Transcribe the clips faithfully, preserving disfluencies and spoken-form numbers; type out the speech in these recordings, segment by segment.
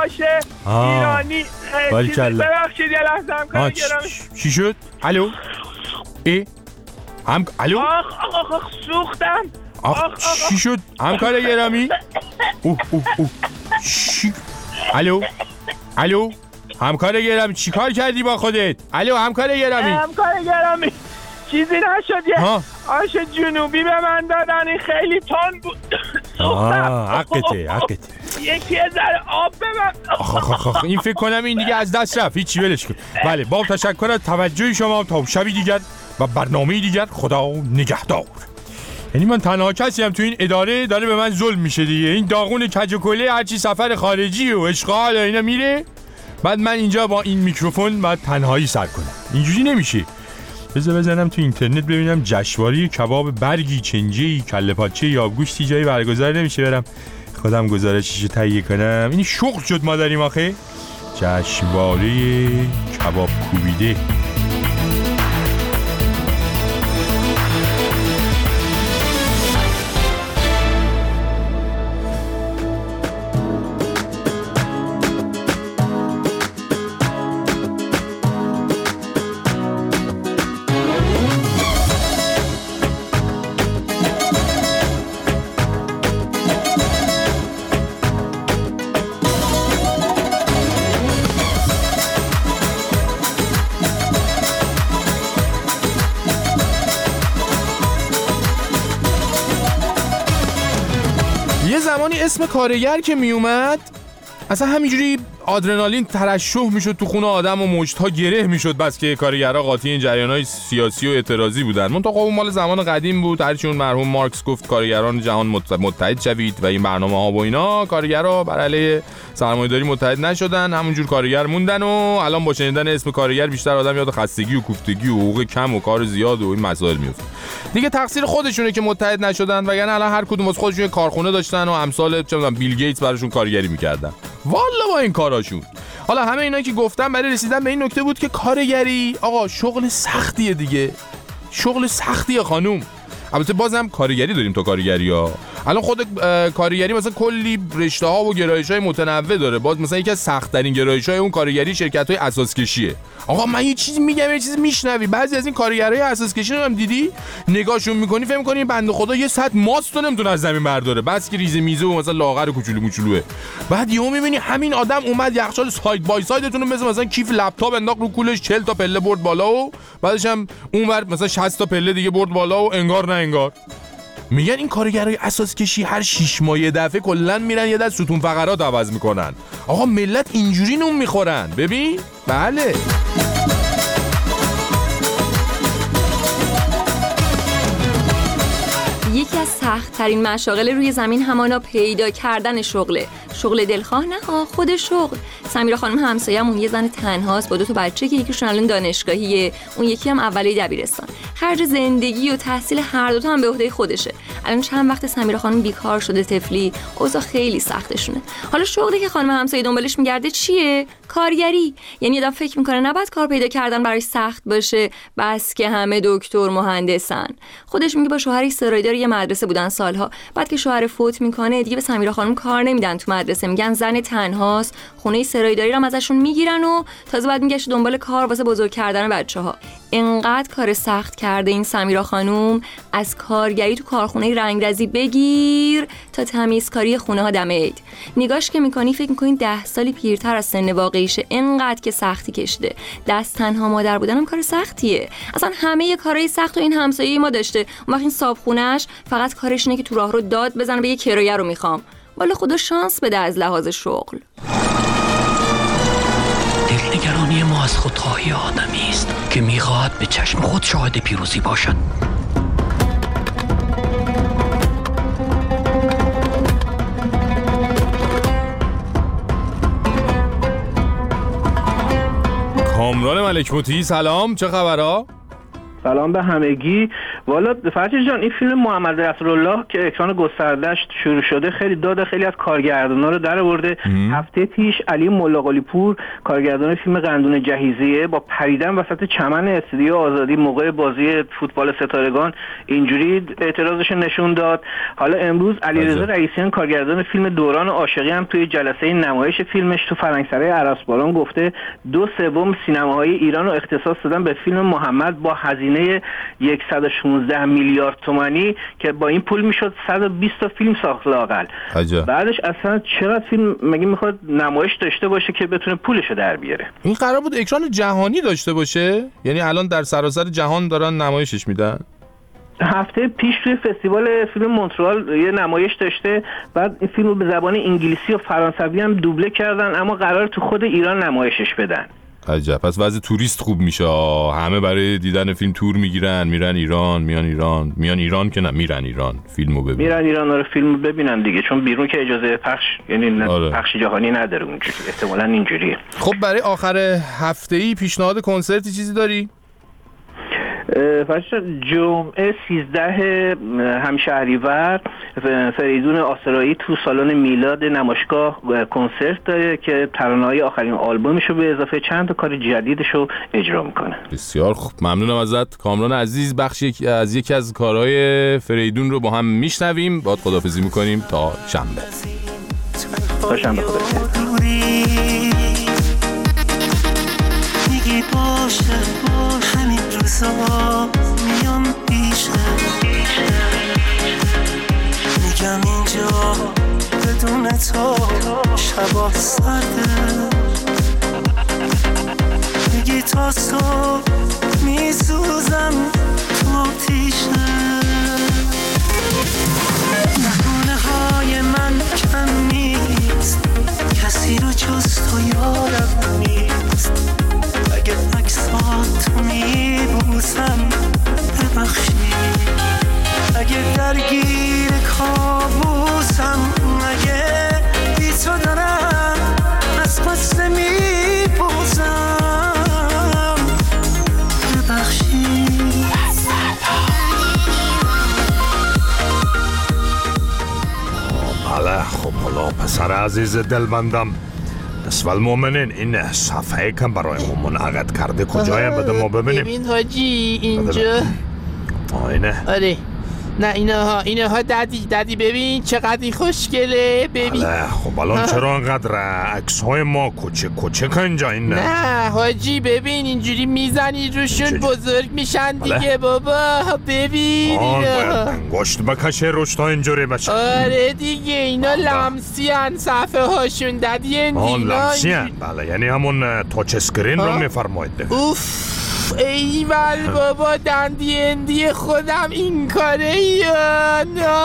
باشه ایرانی. ببخشید یه لحظه همکار گرامی. چی شد؟ الو ای هم الو آخ آخ آخ سوختم. آخ چی شد همکار گرامی؟ اوه اوه اوه چی؟ الو الو همکار گرامی چی کار کردی با خودت؟ الو همکار گرامی. همکار گرامی چیزی نشد، یه آش جنوبی به من دادن، این خیلی تند بود. آه حقته حقته. یکی یه ذره آب به من. آخ آخ آخ این فکر کنم این دیگه از دست رفت، هیچی ولش کن. بله با تشکر از توجه شما، تا شبی دیگر و برنامه دیگر خدا نگهدار. یعنی من تنها کسی هم تو این اداره داره به من ظلم میشه دیگه. این داغون کج و کله هرچی سفر خارجی و اشغال و اینا میره، بعد من اینجا با این میکروفون بعد تنهایی سر کنم. اینجوری نمیشه. بذار بزنم تو اینترنت ببینم جشنواره کباب برگی چنجی کله پاچه یا گوشتی جایی برگزار نمیشه برم خودم گزارششو تهیه کنم. این شغل شد ما داریم آخه. جشنواره کباب کوبیده. زمانی اسم کارگر که می اومد اصلا همینجوری آدرنالین ترشح میشد تو خون آدم و موجها گره میشد، بس که کارگرها قاطی این جریانهای سیاسی و اعتراضی بودن. منتها خب اون مال زمان قدیم بود، هرچی اون مرحوم مارکس گفت کارگران جهان متحد شوید و این برنامه ها و اینا، کارگرها بر علیه سرمایه‌داری متحد نشدن، همونجور کارگر موندن و الان با شنیدن اسم کارگر بیشتر آدم یاد خستگی و کوفتگی و حقوق کم و کار زیاد و این مسائل میفته. دیگه تقصیر خودشونه که متحد نشدن، وگرنه الان هر کدوم از خودشون کارخونه داشتن و امثال چه می‌دونم بیل گیتس براشون کارگری می‌کردن. والله با این کاراشون. حالا همه اینا که گفتم برای رسیدن به این نکته بود که کارگری آقا شغل سختیه دیگه. شغل سختیه خانوم. البته بازم کارگری داریم تا کارگری ها. الان خود کارگری مثلا کلی رشته ها و گرایش های متنوع داره. باز مثلا یکی از سخت ترین گرایش های اون کارگری شرکت های اساس کشیه. آقا من یه چیز میگم یه چیز میشنوی، بعضی از این کارگرای اساس کشی رو هم دیدی نگاهشون میکنی فکر میکنی بنده خدا یه ساعت ماست رو نمیتونه از زمین برداره، بس که ریزه میزه و مثلا لاغر و کوچولو موچولوه. بعد یهو میبینی همین آدم اومد یخچال ساید بای سایدتون رو مثلا مثلا کیف لپتاپ انداخت رو کولش چهل تا پله برد بالا و بعدش هم اونور مثلا شصت تا پله دیگه برد بالا و انگار نه انگار. میگن این کارگرای اساس کشی هر شش ماه یه دفعه کلا میرن یه دست ستون فقرات عوض میکنن. آقا ملت اینجوری نون میخورن. ببین بله یکی از سخت ترین مشاغل روی زمین همانا پیدا کردن شغله. شغل دلخواه نه خود شغل. سمیرا خانم همسایه‌مون یه زن تنهاست با دو تا بچه که یکیشون الان دانشگاهیه، اون یکی هم اولی دبیرستان. خرج زندگی و تحصیل هر دو تا هم به عهده خودشه. الان چند وقت سمیرا خانم بیکار شده، طفلی، اوضاع خیلی سختشونه. حالا شغلی که خانم همسایه دنبالش میگرده چیه؟ کارگری. یعنی آدم فکر میکنه نباید کار پیدا کردن برای سخت باشه، بس که همه دکتر مهندسن. خودش میگه با شوهرش سرایدار یه مدرسه بودن سالها، بعد که شوهر فوت میکنه دیگه به سمیرا خانم کار نمیدن تو مدرسه، میگن زن تنهاست، خونه سرایداری رو ازشون میگیرن و تازه بعد میگشه دنبال کار واسه بزرگ کردن بچه‌ها. انقدر کار سخت کرده این سمیرا خانم، از کارگری تو کارخونه رنگرزی بگیر تا تمیزکاری خونه ها دم عید. نگاش که میکنی فکر میکنی ده سالی پیرتر از سن واقعیشه، انقدر که سختی کشیده. دست تنها مادر بودنم کار سختیه. اصلا همه کارهای سخت و این همسایه ما داشته. اون وقت این صابخونه‌اش فقط کارش اینه که تو راه رو داد بزنه به یه کرایه رو میخوام. والا خدا شانس بده از لحاظ شغل. دلنگرانی ما از خودخواهی آدمی است که میخواهد به چشم خود شاهد پیروزی باشد. کامران ملک موتی سلام، چه خبرها؟ سلام به همگی. والا فرشید جان این فیلم محمد رسولالله که اکران گسترده‌اش شروع شده خیلی داد خیلی از کارگردانا رو در آورده. هفته پیش علی ملاقلی پور کارگردان فیلم قندون جهیزیه با پریدن وسط چمن استودیو آزادی موقع بازی فوتبال ستارگان اینجوری اعتراضش نشون داد. حالا امروز علیرضا رئیسیان کارگردان فیلم دوران عاشقی هم توی جلسه نمایش فیلمش تو فرنگسرای عرسباران گفته دو سوم سینماهای ایران رو اختصاص دادن به فیلم محمد با هزینه صد و شانزده میلیارد تومانی که با این پول میشد صد و بیست تا فیلم ساخت لااقل. بعدش اصلا چقدر فیلم مگه میخواد نمایش داشته باشه که بتونه پولشو در بیاره؟ این قرار بود اکران جهانی داشته باشه؟ یعنی الان در سراسر جهان دارن نمایشش میدن؟ هفته پیش توی فستیوال فیلم مونترال یه نمایش داشته، بعد این فیلم رو به زبان انگلیسی و فرانسوی هم دوبله کردن اما قرار تو خود ایران نمایشش بدن. عجب، پس وضع توریست خوب میشه، همه برای دیدن فیلم تور میگیرن، میرن ایران، میان ایران، میان ایران که نه میرن ایران فیلمو ببینن. میرن ایران رو فیلمو ببینن دیگه، چون بیرون که اجازه پخش یعنی آره. پخش جهانی نداره اونجوری، احتمالاً اینجوریه. خب برای آخر هفته‌ای پیشنهاد کنسرتی چیزی داری؟ فرشید جمعه سیزده همشهریور فریدون آسرایی تو سالن میلاد نمایشگاه کنسرت داره که ترانه‌های آخرین آلبومشو به اضافه چند تا کار جدیدشو اجرا میکنه. بسیار خوب، ممنونم ازت کامران عزیز. بخشی از یکی از کارهای فریدون رو با هم میشنویم، بعد خداحافظی میکنیم تا شنبه. تا شنبه خداحافظ. میام پیشم میگم اینجا بدون تو شبا سرده، میگی تا صبح میسوزم تو آتیشه، بهونه های من کم نیست، کسی رو جز تو یادم نیست، اگه عکسات میبوسم ببخشی، اگه درگیر کابوسم، اگه بی تو دارم از پس میپوزم ببخشی. بله خب حالا پسر عزیز دلبندم نصف المؤمنین این صفحه کم برای ما منعقد کرده کجایم بده ما ببینیم. ببین حاجی اینجا آینه آره نه اینها اینها دادی دادی ببین چقدر این خوشگله ببین. بله خب الان چرا انقدر عکس های ما کوچه کوچه که اینجا این نه نه حاجی ببین اینجوری میزنی روشون بزرگ میشن دیگه بابا ببین انگشت بکشه روش تا اینجوری بشه. آره دیگه اینا لمسی هن صفحه هاشون دادی اینا لمسی هن بله یعنی همون تاچ اسکرین رو میفرمایید دیگه. اوف ایول بابا دندی اندی خودم این کاره یا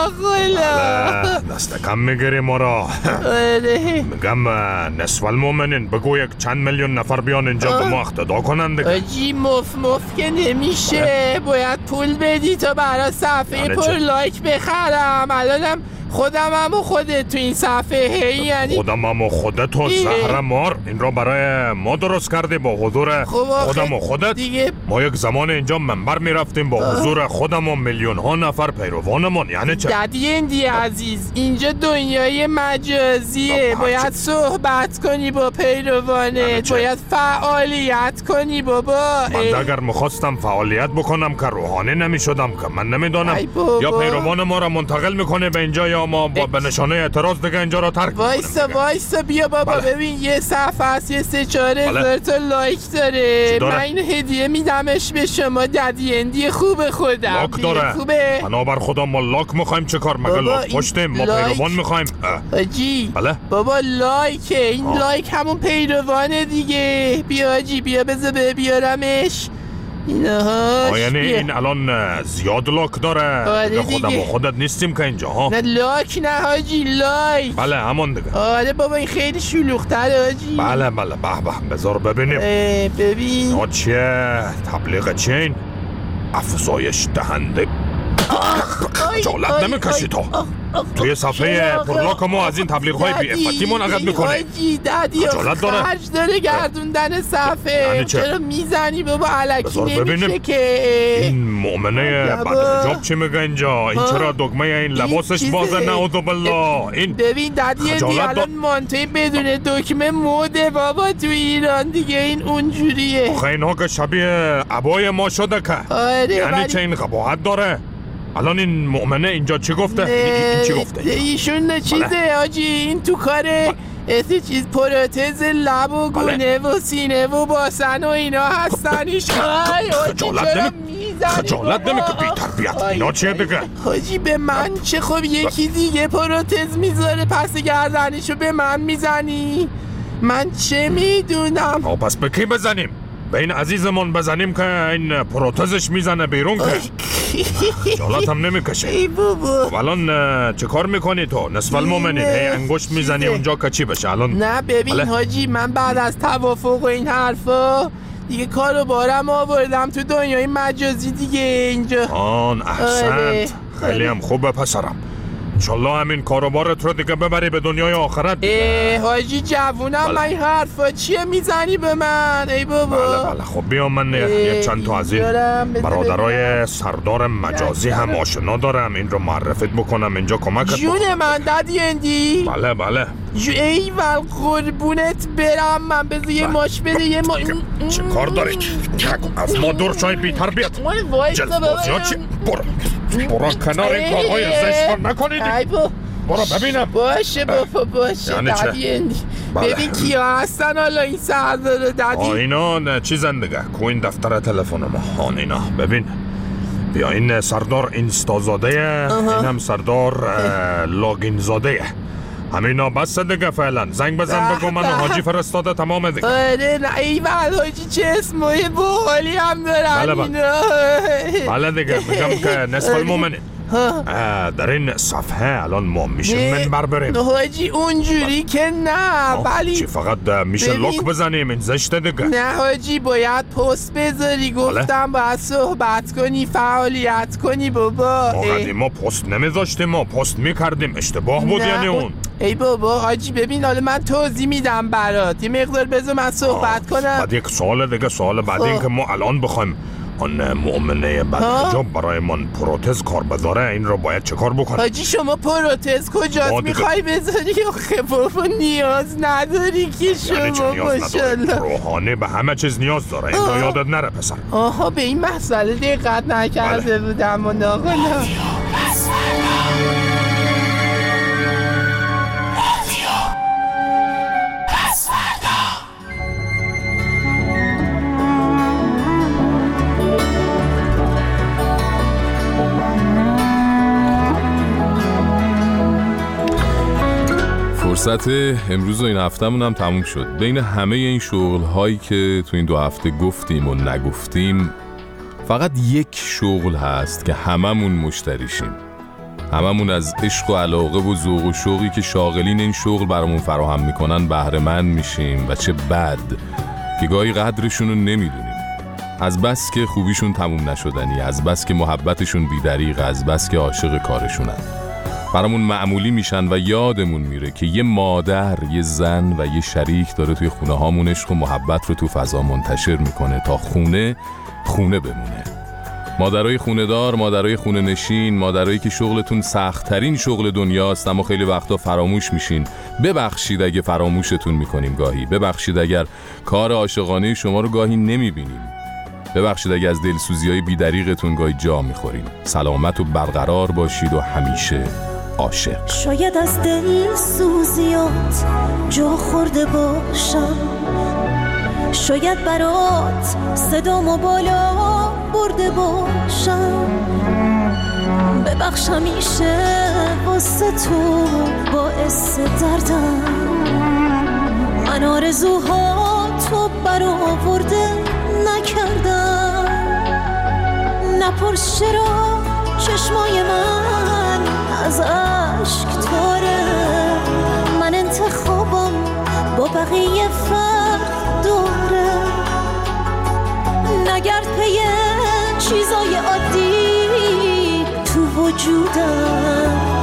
ناخلا دست کم میگیری ما را. میگم نصف المؤمنین بگو یک چند میلیون نفر بیان اینجا به ما اقتدا کنن دیگه. آجی مف مف که نمیشه، باید پول بدی تا برای صفحه پر لایک بخرم. الانم خودم هم و خودت تو این صفحه هی یعنی خودم هم و خودت و زهر مار این را برای ما درست کرده با حضور خودم و خودت دیگه. ما یک زمان اینجا منبر میرفتیم با حضور خودم و میلیون ها نفر پیروانمون. یعنی چه؟ دادی اندی عزیز اینجا دنیای مجازیه، باید صحبت کنی با پیروانت، باید فعالیت کنی بابا. من اگر میخواستم فعالیت بکنم که روحانی نمیشدم که من نمیدانم یا پیروان ما را منتقل میکنه به اینجا یا ما با به نشانه اعتراض دیگه اینجا را ترک میکنیم. وایسا وایسا بیا بابا بله. ببین یه صفحه است یه سه چهار هزار تا لایک داره. من این هدیه میدمش به شما دادی اندی خوب خودم. لاک داره خوبه بنابر خدا ما لاک میخوایم چه کار مگه لاک پشتیم ما پیروان میخوایم. آجی بله بابا لایکه این آه. لایک همون پیروانه دیگه. بیا آجی بیا بذار بیارمش اینهاش. یعنی این الان زیاد لاک داره. آره خودم و خودت نیستیم که اینجا ها. نه لاک نه حاجی لایک. بله همون دیگه. آره بابا این خیلی شلوغ‌تره حاجی. بله بله به به بذار ببینیم. ببین اینا چیه؟ تبلیغ چیه این؟ افزایش دهنده. جالت نمیکشی تو توی صفحه پرلاک ما از این تبلیغ های بی افتی منعقد میکنه. حاجی دادی خرج داره گردوندن صفحه. چرا میزنی بابا علکی نمیشه که. این مؤمنه بدحجاب چی میگه اینجا؟ این چرا دکمه این لباسش بازه؟ نعوذ بالله. این ببین دادی الان مانتوی بدون دکمه موده بابا تو ایران دیگه. این اونجوریه. آخه اینها که شبیه عبای ما شده که. آره یعنی چه این قباحت داره؟ الان این مؤمنه اینجا چی گفته؟ این چی گفته؟ ایشون چیزه آجی این تو کاره اسی چیز پروتز لب و گونه و سینه و باسن و اینا هستنیش. خجالت نمی خجالت نمی که بی تربیت اینا چیه دیگه؟ حاجی به من چه خب یکی دیگه پروتز میذاره پس گردنشو به من میزنی؟ من چه میدونم؟ پس به کی بزنیم؟ به این عزیزمون بزنیم که این پروتزش میزنه بیرون که خجالت هم نمیکشه. ای بابا خب الان چه کار میکنی تو؟ نصف المومنین هی انگشت میزنی اونجا که چی بشه الان؟ نه ببین بله. حاجی من بعد از توافق و این حرفا دیگه کارو بارم آوردم تو دنیای مجازی دیگه اینجا. آن احسنت. خیلی هم خوبه پسرم. انشالله همین کاروبارت رو دیگه ببری به دنیای آخرت. ای حاجی جوونم بله. من این حرفا چیه میزنی به من ای بابا؟ بله بله خب بیا من یک چند تا از این برادرای سردار مجازی هم آشنا دارم این رو معرفت بکنم اینجا کمکت بکنم. جون من دادی اندی؟ بله بله. ای ول قربونت برم من بذار یه ماش بده یه ما. چه کار داری؟ از ما دور شای بی تربیت. جلبازی ها چی؟ برو برو کنار این کارهای زشت رو نکنید. برو ببینم. باشه بابا باشه دادی اندی. ببین کیا هستن حالا این سردار دادی؟ آه اینا چیزن دیگه کو این دفتر تلفن ما. آن اینا ببین بیا این سردار اینستازاده اینم سردار لاگین زاده. همینا بس دیگه فعلا زنگ بزن بگو من حاجی فرستاده تمام دیگه. آره نه ایول حاجی چه اسمای باحالی هم دارن بله بله. اینا. بله دیگه میگم که نصف المومنین در این صفحه الان ما میشه منبر بریم. حاجی اونجوری که نه ولی چی فقط میشه لوک بزنیم این زشته دیگه. نه حاجی باید پست بذاری گفتم باید صحبت کنی فعالیت کنی بابا. ما قدیما پست نمیذاشتیم ما پست میکردیم اشتباه بود یعنی اون. ای بابا حاجی ببین حالا من توضیح میدم برات یه مقدار بذار من صحبت کنم. بعد یک سوال دیگه سوال بعد این که ما الان بخوایم آن مؤمنه بدحجاب برای من پروتز کار بذاره این رو باید چه کار بکنم؟ حاجی شما پروتز کجاست میخوای بذاری؟ آخه بابا نیاز نداری که شما یعنی ماشالله روحانی به همه چیز نیاز داره این رو یادت نره پسر. آها به این مسئله دقت نکرده بله. بودم و ناقلا فرصت امروز و این هفته‌مون هم تموم شد. بین همه این شغل‌هایی که تو این دو هفته گفتیم و نگفتیم فقط یک شغل هست که هممون مشتریشیم. هممون از عشق و علاقه و ذوق و شوقی که شاغلین این شغل برامون فراهم میکنن بهره مند میشیم و چه بد که گاهی قدرشون رو نمیدونیم. از بس که خوبیشون تموم نشدنی، از بس که محبتشون بی‌دریغ، از بس که عاشق کارشونن. برامون معمولی میشن و یادمون میره که یه مادر، یه زن و یه شریک داره توی خونه هامون عشق و محبت رو تو فضا منتشر میکنه تا خونه خونه بمونه. مادرای خونه دار، مادرای خونه نشین، مادرایی که شغلتون سخت‌ترین شغل دنیاست اما خیلی وقتا فراموش میشین. ببخشید اگه فراموشتون میکنیم گاهی، ببخشید اگر کار عاشقانه شما رو گاهی نمیبینیم، ببخشید اگه از دلسوزی‌های بی‌دریغتون گاهی جا میخوریم. سلامت و برقرار باشید و همیشه عاشق. شاید از دلسوزیات جا خورده باشم، شاید برات صدامو بالا برده باشم، ببخش همیشه واسه تو باعث دردم، من آرزوها تو برآورده نکردم، نپرس چرا چشمای من از عشق تاره، من انتخابم با بقیه فرق داره، نگرد پی چیزای عادی تو وجودم،